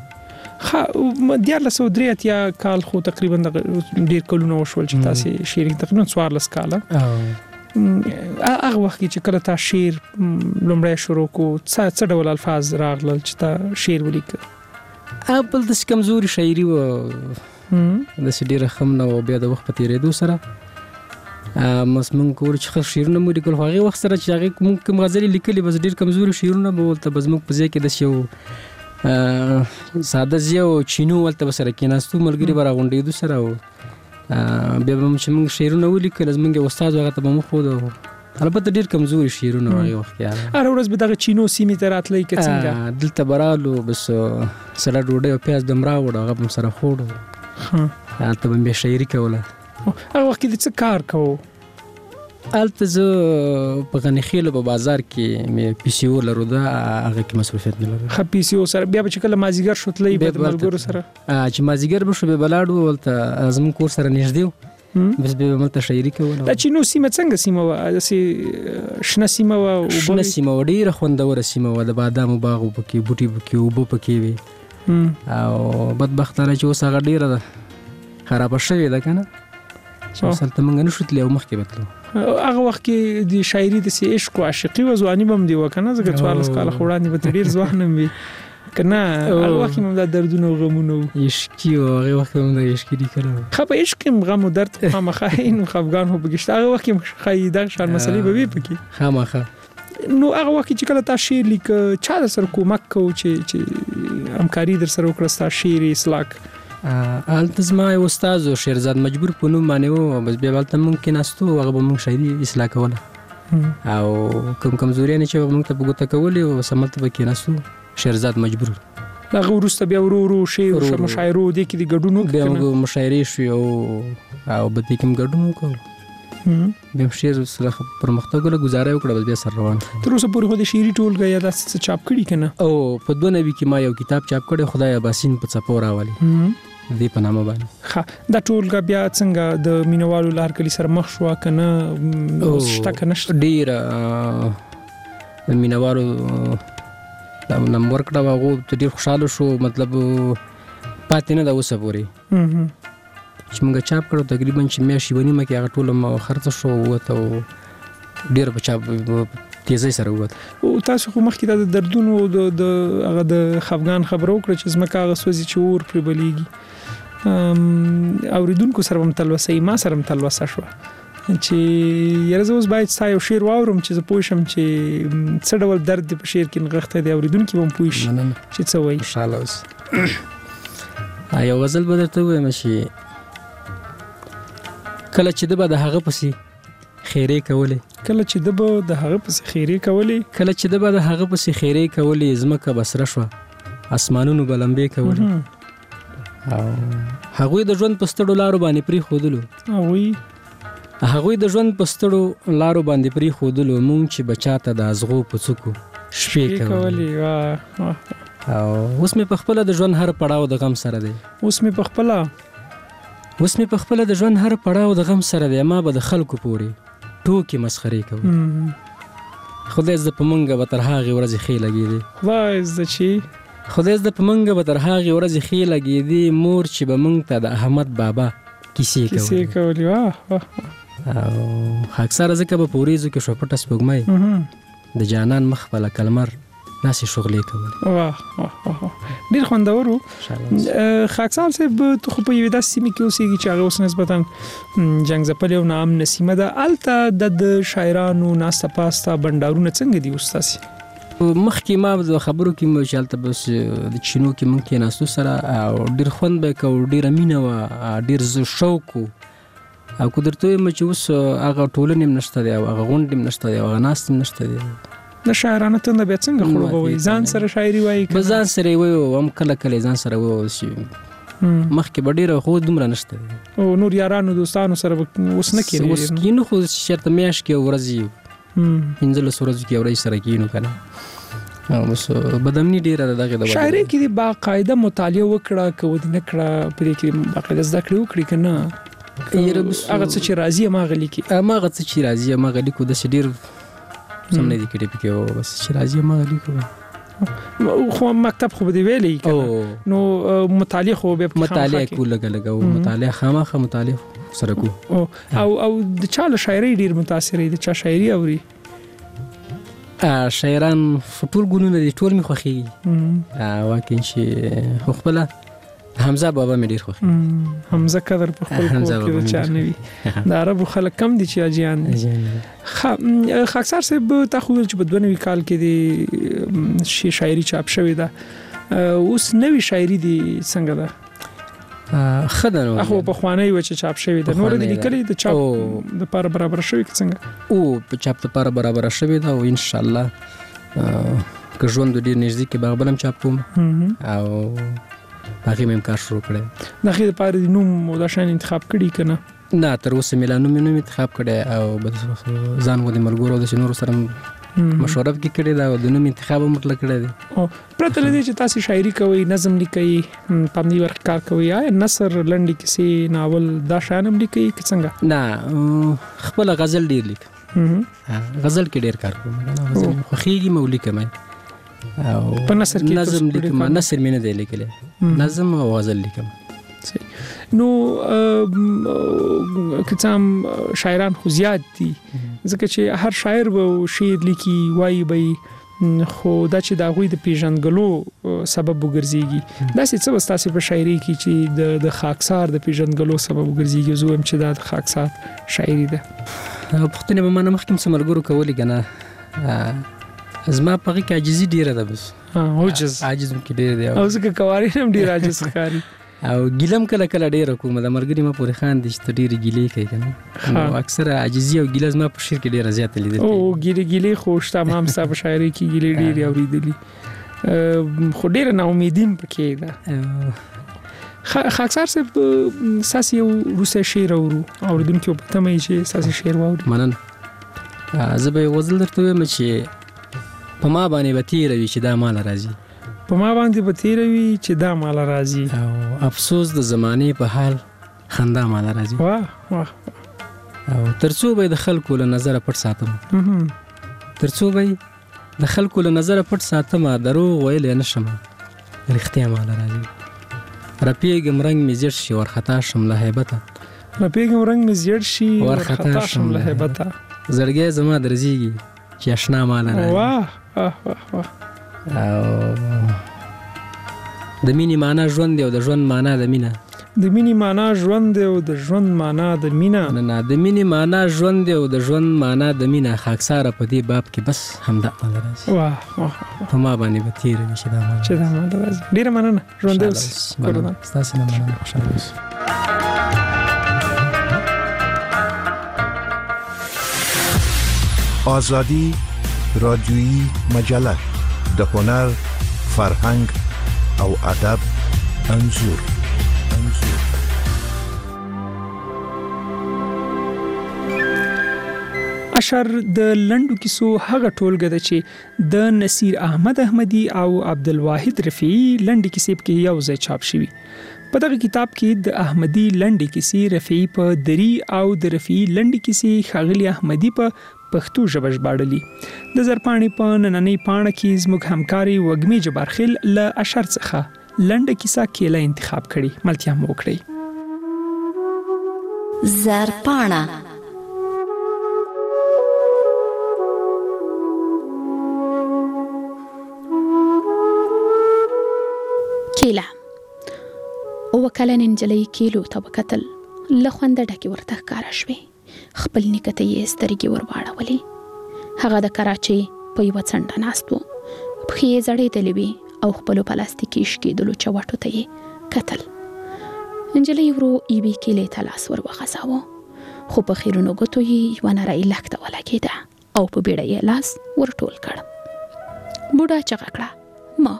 13 کال خو تقریبا ډیر کلونه وشول چې تاسو شعر تقریبا 14 کاله هغه وخت چې کله تاسو شعر لومړی شروع کو څه ډول الفاظ راغلل چې تاسو شعر ولیکل بل د کمزوري شاعري و د سډیره خم نو بیا د وخت په تیریدو سره مسمن کور چې شعرونه مو لیکل هغه وخت سره چې هغه کوم غزل لیکلي بس ډیر کمزوري شعرونه به ولته بزموږ په ځای کې د شو ساده زیو چینو ولته بسره کې ناستو ملګری برا غونډې دو سره او بیا هم چې موږ شعرونه ولیکل زمونږ استاد هغه ته مو خو البته ډیر کمزوري شعرونه هغه وخت کې هر ورځ به دغه چینو سیمې ته راتلې کې څنګه دلته برالو بس سره ډوډۍ او پیاز دمرا وړ هغه سره خوړو ته به شاعري کوله هغه وخت کې څه کار کوو البته زه په غنی خیلو په بازار کې مې پی سی او لرو دا هغه کې مصروفیت نه لرم خو پی سی او سره بیا چې کله مازیګر شوتلې به ملګرو سره چې مازیګر به شو به بلاړو ولته ازمن کور سره نږدې بس به ملته شاعري کوله دا چینو سیمه څنګه سیمه و چې شنه سیمه و شنه سیمه ډیره خوندوره سیمه و د بادامو باغ پکې بوټي پکې او بو پکې وي او بدبختانه چې اوس هغه ډیره خراب شوی ده کنه چې سلطه منګ نه شوتلې او مخکې بتلو هغه وخت کې د شاعري د سي عشق او عاشقي و ځواني بم دی وکنه زګ 14 کال خوړاندې به ډیر ځوانم وي کنه هغه وخت کې د دردونو او غمونو عشقي او هغه وخت کې د عشقي دي کړو خو په عشق کې غم او درد خامخاین خفغان هو بګشت هغه وخت کې خایده شان مسلې به وي پکې خامخا نو هغه وخت چې کله تاسو شعر لیک چا سره کومک کو چې همکاري در سره وکړه تاسو شعر اسلاک التزما استاد او شیرزاد مجبور پونو مانیو بس بیا ولته ممکن استو هغه به مونږ شاعري اصلاح کوله او کوم کمزوري نه چې مونږ ته بغوته کولې او سمته به کیناستو شیرزاد مجبور هغه ورسته بیا ورو شعر او مشاعره د کې د ګډونو بیا موږ مشاعري شو او به کوم ګډونو کو بیا شعر سره پرمختګ له گزاره وکړه بیا سره روان تر اوسه پورې خو د شعري ټولګه یا د چاپ کړي کنه او په 92 کې ما یو کتاب چاپ کړی خدای اباسین په څپو راولي دې په نامه باندې. ښه دا ټولګه بیا څنګه د مینوالو لار کلی سره مخ شو کنه شته کنه ډیر مینوالو دا نمبر کړه واغو ډیر خوشاله شو مطلب پاتې نه دا اوسه پوري چې موږ چاپ کړو تقریبا چې میاشتې ونیمه کې هغه ټول خرڅ شو وته ډیر په چاپ تیزی سره وته. او تاسو خو مخکې د دردونو د هغه د خفګان خبرو کړ چې زمکه هغه سوزي چې اور پر بلیږي اوریدونکو سره هم تلوسه ما سره هم تلوسه شو چې یره زه اوس باید سایو شعر واورم چې زه پوه شم چې څه ډول درد دی په شعر کې نغښته دی اوریدونکو هم پوه شي چې څه وایي. انشاءالله اوس یو غزل به درته وایم چې کله چې د هغه پسې خیرې کولې کله چې د هغه پسې خیرې کولې کله چې د هغه پسې خیرې کولې زمکه بسره شو اسمانونو بلمبې کولې او هغوی د ژوند پستړو لارو باندې پری خودلو هغوی د ژوند پستړو لارو باندې پری خودلو مونږ چې بچاته د ازغو پڅکو شپې کولې. او اوس مې په خپل د ژوند هر پړاو د غم سره دی اوس مې په خپل د ژوند هر پړاو د غم سره دی ما به د خلکو پوري ټوکی مسخري کوم خدای زده په مونږه به تر هغه ورځې خې لګېدې خدای زده په مونږه به تر هغه ورځې خې لګېدې مور چې به مونږ ته د احمد بابا کیسې کولې. او اکثره ځکه به پوریزو کې شو پټه سپوږمۍ د جانان مخ په لکلمر ناسې شغلې کولې. ډېر خوندور و. خاکسار صاحب ته خو په یوه داسې سیمه کې اوسېږي چې هغه اوس نسبتا جنګ ځپلې او ناامنه سیمه ده. هلته د شاعرانو ناسته پاسته بنډارونه څنګه دي اوس تاسې؟ مخکې ما د خبرو کې چې هلته بس د چینو کې مونږ کېناستو سره او ډېر خوند به یې کوو ډېره مینه وه ډېر شوق و او که درته ووایم چې اوس هغه ټولنې هم نشته دی او هغه غونډې هم نشته دی او هغه ناستې هم نشته دی. د شاعرانه تنده بیا څنګه خړوبوي ځان سره شاعري وایي به ځان سره یې وایو هم کله ځان سره وایو چې مخکې به ډېره خو دومره نشته دی او نور یارانو دوستانو سره اوس نه کېږي اوس کینو خو چېرته میاشت کې ورځې 15 ورځو کې ورځې سره کینو که نه او بس بدامني ډېره ده دغې د شاعرۍ کې د باقاعده مطالعه وکړه که ودې نه کړه په دې کې باقاعده زده کړې وکړي که نه هغه څه چې راځي هماغه لیکي هماغه څه چې راځي هماغه لیکو داسې ډېر سم نه دي کړي پکې او بس چې راځي هماغه لیکو خو مکتب خو به دې ویلی نو مطالعه خو به مطالعه کو لګه او مطالعه خامخا مطالعه سره کو او د چا له شاعرۍ ډېر متاثر د چا شاعري اوري شاعران ټول ګلونه دي ټول مې خوښېږي واقعا چې خو خپله حمزه بابا مې ډېر خوښېږي حمزه قدر په خپل کور کې د چا نه وي د عربو خلک کم دي چې اجیان دي. خاکسار صاحب تا خو ویل چې په 92 کال کې د شاعري چاپ شوې ده اوس نوې شاعري دي څنګه ده؟ ښه ده نو خو پخوانۍ وه چې چاپ شوې ده نور دې لیکلې د چاپ دپاره برابره شوې که څنګه؟ په چاپ دپاره برابره شوې ده او انشاءالله که ژوند ډېر نږدې کې به هغه بل هم چاپ کوم او هغې مې هم کار شروع کړی. د هغې دپاره د نوم او دا شیان انتخاب کړي که نه؟ نه تر اوسه مې لا نوم انتخاب کړی او ځان و د ملګرو او داسې نورو سره مشوره پکې کړې ده او د نوم انتخاب هم ورله کړی دی. پرته له دې چې تاسې شاعري کوئ نظم لیکئ په همدې برخه کار کوئ آیا نثر لنډې کیسې ناول دا شیان هم لیکئ که څنګه؟ نه خپله غزل ډېر لیکم غزل کې ډېر کار کوم غزل خوښېږي مې ولیکم او په نثر کې نظم لیکم نثر مې نه دی لیکلی نظم او غزل لیکم. نو که څه هم شاعران خو زیات دي ځکه چې هر شاعر به شعر لیکي وایي به خو دا چې د هغوی د پیژندګلو سبب وګرځېږي داسې څه به ستاسې په شاعرۍ کې چې د خاکسار د پیژندګلو سبب وګرځېږي زه وایم چې دا د خاکسار شاعري ده؟ پوښتنې به ما نه مخکې څه ملګرو کولې که نه زما په هغې کې عاجزي ډېره ده بس عاجز هم کې ډېر دی او ځکه قوارین هم ډېر عاجز ښکاري او ګیله هم کله ډېره کوم د ملګري ما پورې خاندي چې ته ډېرې ګیلې کوي که نه نو اکثره عاجزي او ګیله زما په شعر کې ډېره زیاته لیدل او ګیلې خو شته ما هم ستا په شاعرۍ کې ګیلې ډېرې اورېدلي خو ډېره ناامیدي هم پکې ده. خاکسار صاحب ستاسې یو وروستی شعر اورو اورېدونکي به په تمه یي چې ستاسې شعر واوري. مننه. زه به یو غزل درته ویم چې په ما باندې به تېره وي چې دا ماله راځي په ما باندې به تیروي چې دا مال راځي او افسوس د زمانه په حال خندا مال راځي. واه واه. او ترڅو به د خلکو له نظر پټ ساتم، ترڅو به د خلکو له نظر پټ ساتم، دروغ ویل نه شم، رښتیا مال راځي. رپیږم رنگ می زیړ شي ورخطا شم له هیبته، رپیږم رنگ می زیړ شي ورخطا شم له هیبته، زړګي زما درځيږي چې آشنا مال راځي. واه واه واه. او د مینې معنا ژوند دی او د ژوند معنا د مینا، د مینې معنا ژوند دی او د ژوند معنا د مینا، نه د مینې معنا ژوند دی او د ژوند معنا د مینا. خاکسار په دې باب کې بس همدا مال راځي. واه واه. په ما باندې به تیر وي چې دا مال راځي. ډیره مننه. ژوند دې تاسو نه مننه. خوشاله اوسئ. آزادی رادیویی مجله د هنر، فرهنګ او ادب انځور. اشر د لندو کیسو هغه ټولګه ده چې د نصیر احمد احمدی او عبدالواحد رفیعی لندې کیسې کې یو ځای چاپ شوی. په دغه کتاب کې د احمدی لندې کیسې رفیعی په دری او د رفیعی لندې کیسې ښاغلی احمدی په پښتو ژبه ژباړلي. د زرپاڼې په نننۍ پاڼه کې زموږ همکاري وږمې جبارخیل له اشر څخه لنډه کیسه کېله انتخاب کړي. ملتیا مو وکړئ. زرپاڼه کېله. وکلن انجلۍ کېلو ته وکتل، له خونده ډکې ورته ښکاره شوې. خپل نیکه ته یې سترګې ورواړولې. هغه د کراچۍ په یوه څنډه ناست و، پښې یې ځړېدلې وې او خپلو پلاستیکي شکېدلو چوټو ته یې کتل. نجلۍ ورو یوې کېلې ته لاس ور وغځاوه، خو په خیرونو ګوتو یې یوه نرۍ لښته ولګېده او په بیړه یې لاس ورټول کړ. بوډا چغه کړه، ما.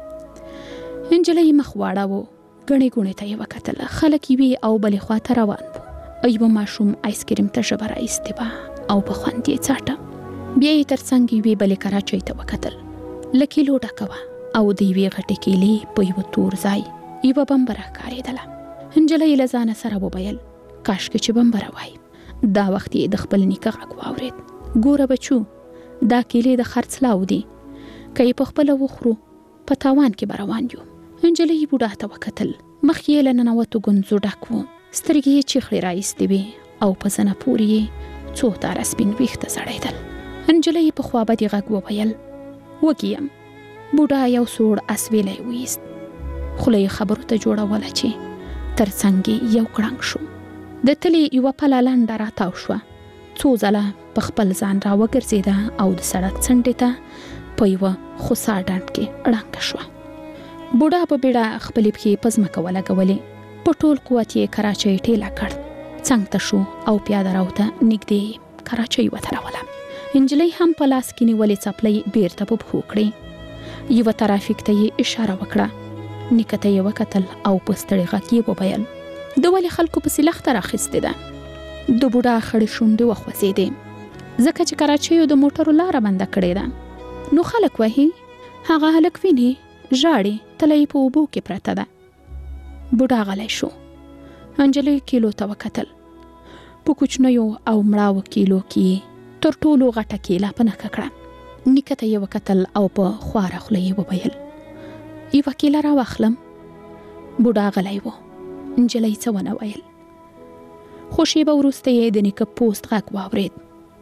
نجلۍ مخ واړاوه، ګڼې ګوڼې ته یې وکتل. خلک یوې او بلې خواته روان وو. یوه ماشوم آیسکریم ته ژبه راایستې وه او په خوند یې څاټه. بیا یې تر څنګ یوې بلې کراچۍ ته وکتل، له کیلو ډکه وه او د یوې غټې کیلې په یوه تور ځای یوه بمبره ښکارېدله. نجلۍ له ځانه سره وویل، کاشکې چې بمبره وای. دا وخت یې د خپل نیکه غږ واورېد، ګوره بچو، دا کیلې د خرڅلاو دي، که یې په خپله وخورو په تاوان کې به روان یو. نجلۍ بوډا ته وکتل، مخ یې له ننوتو ګونځو ډک و، سترګې یې چیخړې راایستې وې او په زنه پورې یې څو تاره سپین ویښته ځړېدل. نجلۍ په خوابدي غږ وویل، وږې یم. بوډا یو سوړ اسویلی ویست، خوله یې خبرو ته جوړوله چې تر څنګ یو کړنګ شو. د تلې یوه پله لنډه راتاو شوه، څو ځله په خپل ځان را وګرځېده او د سړک څنډې ته په یوه خوسا ډنډ کې ړنګه شوه. بوډا په بیړه خپلې پښې په ځمکه ولګولې، په ټول قوت یې کراچۍ ټیله کړ، څنګ ته شو او پیاده راوته نږدې کراچۍ ودروله. نجلۍ هم په لاس کې نیولې څپلۍ بیرته په پښو کړې. یوه ترافیک ته یې اشاره وکړه، نیکه ته یې وکتل او په ستړي غږ یې وویل، د ولې خلکو پسې لښته راخیستې ده؟ د بوډا خړې شونډې وخوځېدې، ځکه چې کراچیو د موټرو لاره بنده کړې ده، نو خلک وهي. هغه هلک ویني ژاړي، تله یې په اوبو کې پرته ده. بوډا غلی شو. نجلۍ کیلو ته وکتل، په کوچنیو او مړاوو کیلو کې تر ټولو غټه کیله په نښه کړه. نیکه ته یې وکتل او په خواره خوله یې وویل، یوه کیله راواخلم. بوډا غلی و، نجلۍ څه ونه ویل. خو شیبه وروسته یې د نیکه پوست غږ واورېد،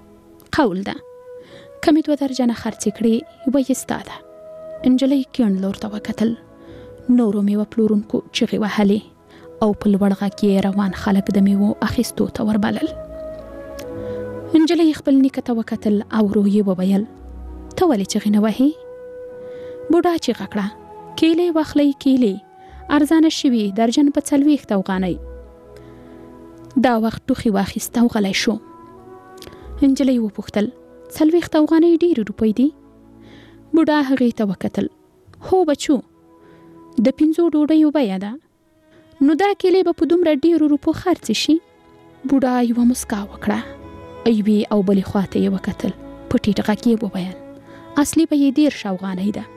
قول ده، که مې 2 درجنه خرڅې کړې یوه یې ستا ده. نجلۍ کیڼ لور ته وکتل، نورو میوه پلورونکو چغې وهلې او په لوړ غږ یې روان خلک د میوو اخیستو ته وربلل. نجلۍ خپل نیکه ته وکتل او ورو یې وویل، ته ولې چغې نه وهې؟ بوډا چیغه کړه، کیلې واخلئ، کیلې ارزانه شوي، درجن په 40 افغانۍ. دا وخت ټوخي واخیست او غلی شو. نجلۍ وپوښتل، 40 افغانۍ ډېرې روپۍ دي؟ بوډا هغې ته وکتل، هو بچو، د 5 ډوډیو بیه ده، نو دا کیلې به په دومره ډېرو روپو خرڅې شي؟ بوډا یوه مسکا وکړه، یوې او بلې خواته یې وکتل، په ټیټ غږ یې وویل، اصلي به یې 13 افغانۍ ده.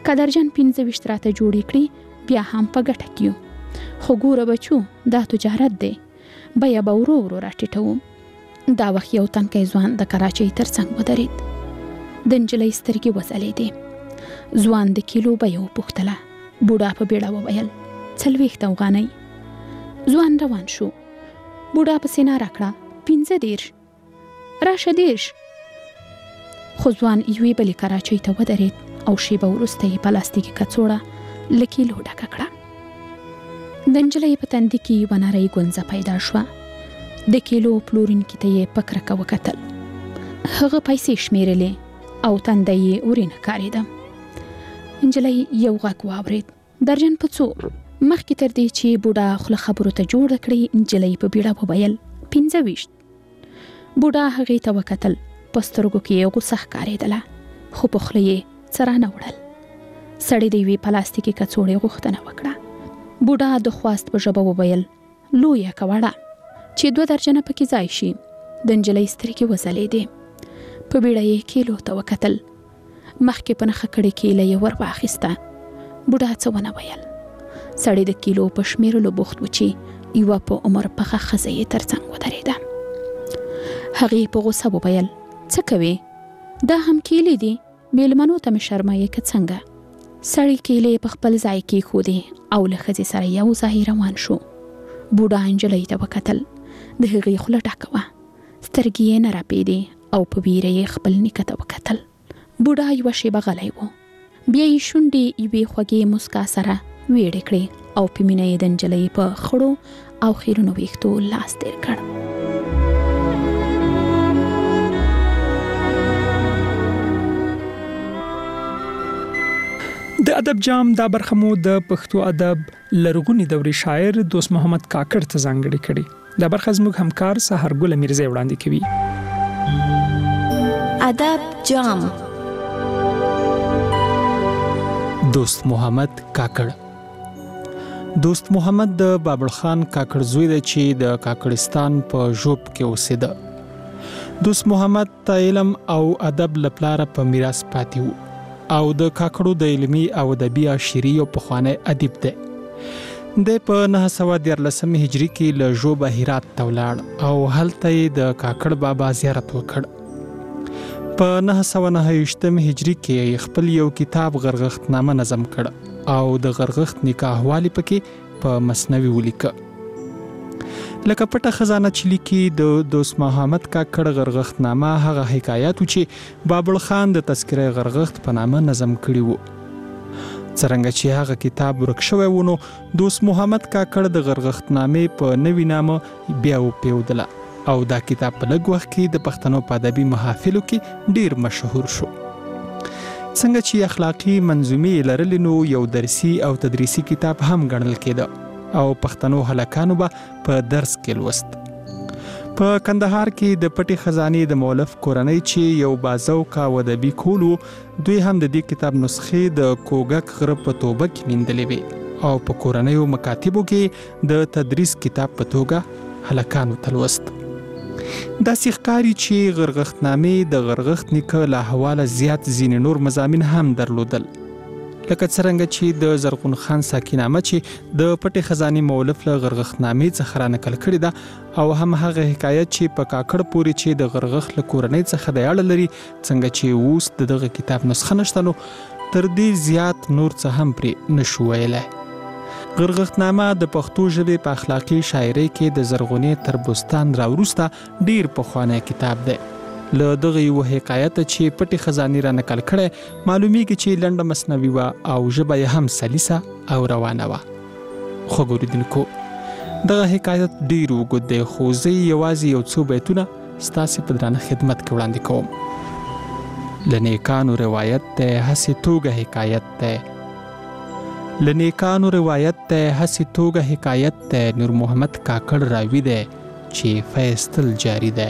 قدرجن 25 راته جوړې کړي بیا هم په ګټه کیو خو ګوره بچو دا تجارت دی بیا به ورو ورو راټیټوم دا وخت یو تنکی ځوان د کراچۍ ترڅنګ ودرېد د نجلۍ سترګې وځلېدې ځوان د کیلو بیه وپوښتله بوډا په بیړه وویل 40 افغانۍ ځوان روان شو بوډا پسې ناره کړه 15 راشه 10 خو ځوان یوې بلې کراچۍ ته ودرېد او شیبه وروسته یې پلاستیکي کڅوړه له کیلو ډکه کړه د نجلۍ په تندي کې یوه نرۍ ګونځه پیدا شوه د کیلو پلورونکي ته یې په کرکه وکتل هغه پیسې شمیرلې او تنده یې ورینه ښکارېده نجلۍ یو غږ واورېد درجن په څو مخکې تر دې چې بوډا خوله خبرو ته جوړه کړي نجلۍ په بیړه وویل 25 بوډا هغې ته وکتل په سترګو کې یې غوسه ښکارېدله خو په خوله یې څه رانه وړل سړي د یوې پلاستیکي کڅوړې غوښتنه وکړه بوډا د خواست په ژبه وویل لویه کوړه چې 2 درجنه پکې ځای شي د نجلۍ سترګې وځلېدې په بیړه یې کیلو ته وکتل مخکې په نښه کړې کیله یې ور واخیسته بوډا څه ونه ویل سړی د کیلو په شمیرلو بوخت و چې یوه په عمر پخه ښځه یې ترڅنګ ودرېده هغې په غوسه وویل څه کوې دا هم کیلې دي میلمنو ته مې شرمایې که څنګه سړی کیلې په خپل ځای کېښودې او له ښځې سره یو ځای روان شو بوډا نجلۍ ته وکتل د هغې خوله ډکه وه سترګې یې نه رپېدې او په ویره یې خپل نیکه ته وکتل بوډا یوه شیبه غلی و بیا یې شونډې یوې خوږې مسکا سره ویړې کړې او په مینه یې د نجلۍ په خړو او خیرونو ویښتو لاس تیر کړ د ادب جام دا برخه مو د پښتو ادب لرغونی دورې شاعر دوست محمد کاکړ ته ځانګړې کړې دا برخه زموږ همکار سحرګل میرزا وړاندې کوي ادب جام دوست محمد کاکړ دوست محمد د بابل خان کاکړ زوی دی چې د کاکړستان په ژوب کې اوسېده دوست محمد ته علم او ادب له پلاره په میراث پاتې و او د کاکړو د علمي او ادبي عشیري او پخوانی ادیب دی د په 914 هجری کې له ژوبه هرات ته ولاړ او هلته یې د کاکړ بابا زیارت وکړ په 929 هجری کې خپل یو کتاب غرغښت نامه نظم کړ او د غرغښت نکاح والی پکې په مثنوي ولیکه لکه پټه خزانه چې لیکي د دوست محمد کاکړ غرغښت نامه هغه حکایات چې بابل خان د تذکره غرغښت په نامه نظم کړی وو څرنګه چې هغه کتاب ورک شوی و نو دوست محمد کاکړ د غرغښت نامې په نوي نامه بیا وپیودله او دا کتاب په لږ وخت کې د پښتنو په ادبي محافلو کې ډیر مشهور شو څنګه چې اخلاقی منظومې لرلې نو یو درسي او تدریسي کتاب هم ګڼل کېده او پښتنو هلکانو به په درس کې لوست په کندهار کې د پټي خزانې د مؤلف کورنۍ چې یو بازوقه او ادبي کولو دوی هم د دې کتاب نسخې د کوګک غره په توبه کې میندلې وې او په کورنیو مکاتبو کې د تدریس کتاب په توګه هلکانو ته لوست دا ښکاري چې غرغښتنامې د غرغښت نیکه له حواله زیات ځینې نور مضامین هم درلودل لکه څرنګه چې د زرغون خان ساکینامه چې د پټې خزانې مؤلف له غرغښتنامې څخه رانقل کړې ده او هم هغه حکایت چې په کاکړ پورې چې د غرغښت له کورنۍ څخه د اړه لري څنګه چې اوس د دغه کتاب نسخه نشته نو تر دې زیات نور څه هم پرې نشو ویلی غرغښتنامه د پښتو ژبې په اخلاقی شاعرۍ کې د زرغونې تر بوستان راوروسته ډیر پخوانی کتاب دی له دغه یو حکایت چې پټې خزانې را نقل کړی معلومیږي چې لنډه مثنوي وه او ژبه یې هم سلیسه او روانه وه خو ګوریدونکو دغه حکایت ډیر اوږد دی خو زه یوازې یو څو بیتونه ستاسې په درانه خدمت کې وړاندې کوم له نیکانو روایت دی هسې توګه حکایت دی له نیکانو روایت دی هسې توګه حکایت دی نور محمد کاکړ راوي دی چې فیض تل جاری دی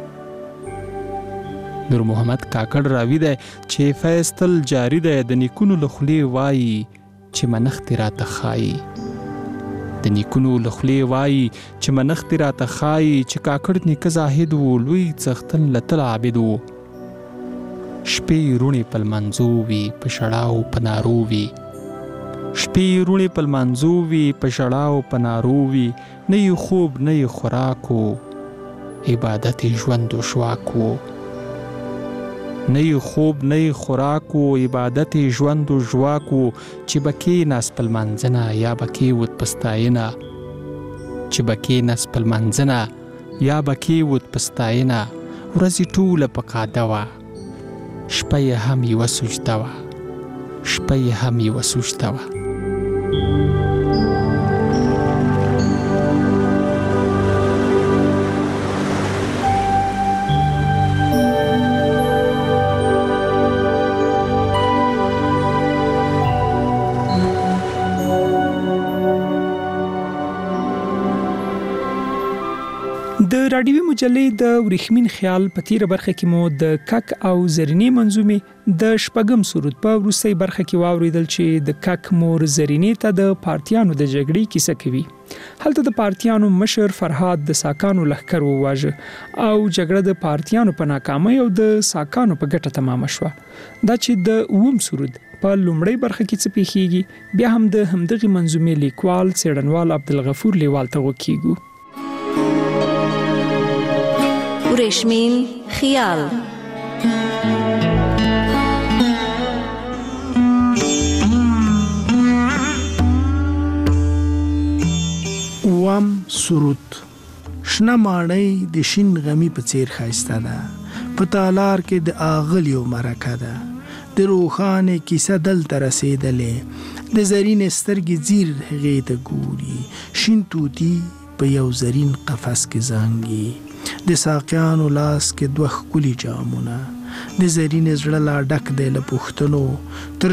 نور محمد کاکړ راوي دی چې فیض تل جاری دی د نیکونو له خولې وایي چې منښتې راته ښایي د نیکونو له خولې وایي چې منښتې راته ښایي چې کاکړ نیکه زاهد و لوی څښتن له تل عابد و شپې رونې په لمانځو وي په شړاو په نارو وي شپې رونې په لمانځو وي په شړاو په نارو وي نه یې خوب نه یې خوراک و عبادت یې ژوند و شواک و نه یې خوب نه یې خوراک و عبادت یې ژوند و ژواک و چې به کېناست په لمانځنه یا به کېوت په ستاینه چې به کېناست په لمانځنه یا به کېوت په ستاینه ورځې ټوله په قاده وه شپه یې هم یوه سجده وه شپه یې هم یوه سجده وه د راډیوي مجلې د ورېښمین خیال په تیره برخه کې مو د کک او زرینې منظومې د شپږم سرود په وروستۍ برخه کې واوریدل چې د کک مور زرینې ته د پارتیانو د جګړې کیسه کوي. هلته د پارتیانو مشر فرهاد د ساکانو لښکر وواژه او جګړه د پارتیانو په ناکامۍ او د ساکانو په ګټه تمامه شوه. دا چې د اووم سرود په لومړۍ برخه کې څه پیښیږي بیا هم د همدغې منظومې لیکوال څېړنوال عبدالغفور لیوال ته وکیږو. ورېښمین خیال. اووم سرود. شنه ماڼۍ د شین غمی په څیر ښایسته ده، په تالار کې د آغلیو مرکه ده، د روښانې کیسه دلته رسېدلې، د زرین سترګې ځیر هغې ته ګوري، شین توتي په یو زرین قفس کې زانګي، د ساقیانو لاس کې دوه ښکلي جامونه، د زرین زړه لا ډک دی له پوښتنو، تر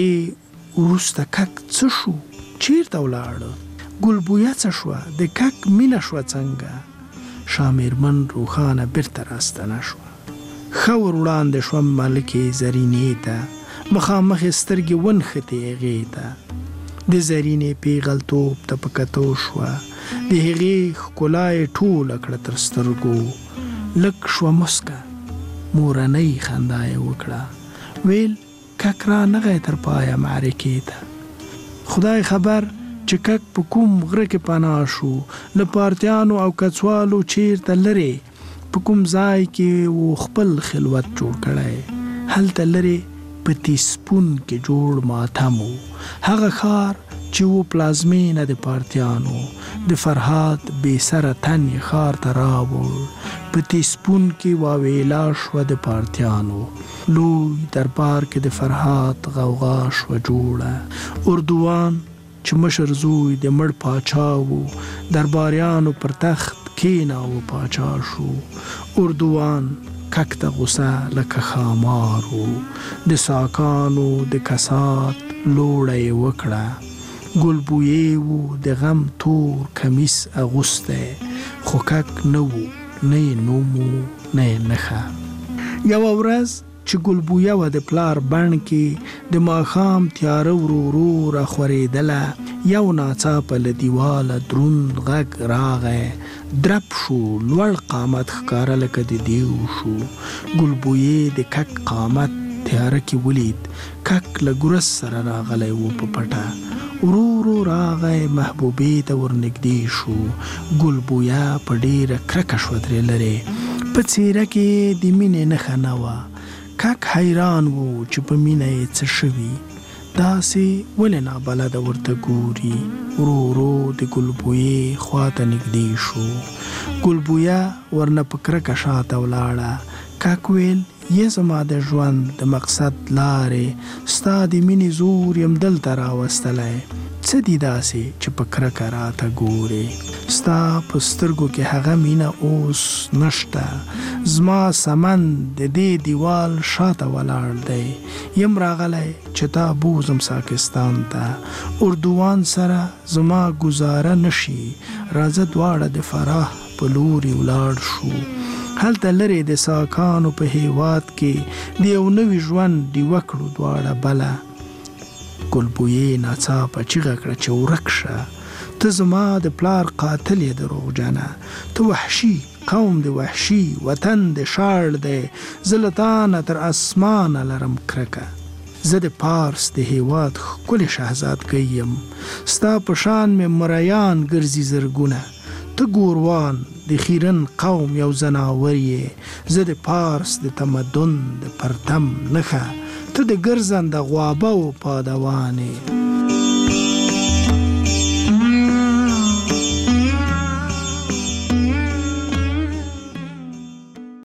جګړې وروسته کک څه شو، چیرته ولاړ، ګلبویه څه شوه، د کک مینه شوه څنګه، شامیرمن روښانه بیرته راستنه شوه، ښه ور وړاندې شوم ملکې زرینې ته، مخامخ سترګې ونښتې هغې ته، د زرینې پیغلتوب ته په کتو شوه، د هغې ښکلا یې ټوله کړه تر سترګو، لږ شوه مسکه، مورنۍ خندا یې وکړه، ویل کک رانغی تر پایه معرکې ته، خدای خبر چې کک په کوم غره کې پناه شو، له پارتیانو او کڅوالو چیرته لرې، په کوم ځای کې و خپل خلوت جوړ کړی، هلته لرې په تیسپون کې جوړ ماتم و، هغه ښار چې و پلازمینه د پارتیانو، د فرهاد بې سره تن یې ښار ته راوړ، په تیسپون کې واویلا شوه د پارتیانو، لوی دربار کې د فرهاد غوغا شوه جوړه، اردوان چې مشر زوی د مړ پاچا و، درباریانو پر تخت کېناوه پاچا شو، اردوان کک ته غوسه لکه ښامار و، د ساکانو د کسات لوړه یې وکړه، ګلبویې و د غم تور کمیس اغوستی، خو کک نه و، نه یې نوم و نه یې نښه. یوه ورځ چې ګلبویه وه د پلار بڼ کې، د ماښام تیاره ورو ورو راخورېدله، یو ناڅاپه له دیواله دروند غږ راغی، درب شو، لوړ قامت ښکاره لکه د دیو شو، ګلبویې د کک قامت تیاره کې ولید، کک له ګرس سره راغلی و په پټه، ورو ورو راغی محبوبې ته ورنږدې شو، ګلبویه په ډېره کرکه شوه ترې لرې، په څېره کې د مینې نښه نه وه، کک حیران و چې په مینه یې څه شوي، داسې ولې نابلده ورته ګوري، ورو ورو د ګلبویې خواته نږدې شو، ګلبویه ورنه په کرکه شاته ولاړه، کک ویل یې زما د ژوند د مقصد لارې، ستا د مینې زور یم دلته راوستلی، څه دي داسې چې په کرکه راته ګورې، ستا په سترګو کې هغه مینه اوس نشته، زما سمن د دې دیوال شاته ولاړ دی، یم راغلی چې تا بوزم ساکستان ته، اردوان سره زما ګزاره نشي، راځه دواړه د فرح په لوري ولاړ شو، هلته لرې د ساکانو په هیواد کې د یو نوي ژوند ډیوه کړو دواړه بله، ګلبویې ناڅاپه چیغه کړه چې ورک شه، ته زما د پلار قاتل یې دروغجنه، ته وحشي قوم د وحشي وطن د شاړ دی زلطان تر اسمان لرم کرکه زه د پارس د هیواد ښکلی شهزادګۍ یم ستا په شان مې مریان ګرځي زرګونه ته ګوروان د خیرن قوم یو زناور یې زه د پارس د تمدن د پرتم نښه ته د ګرځنده غوابه و پادوانې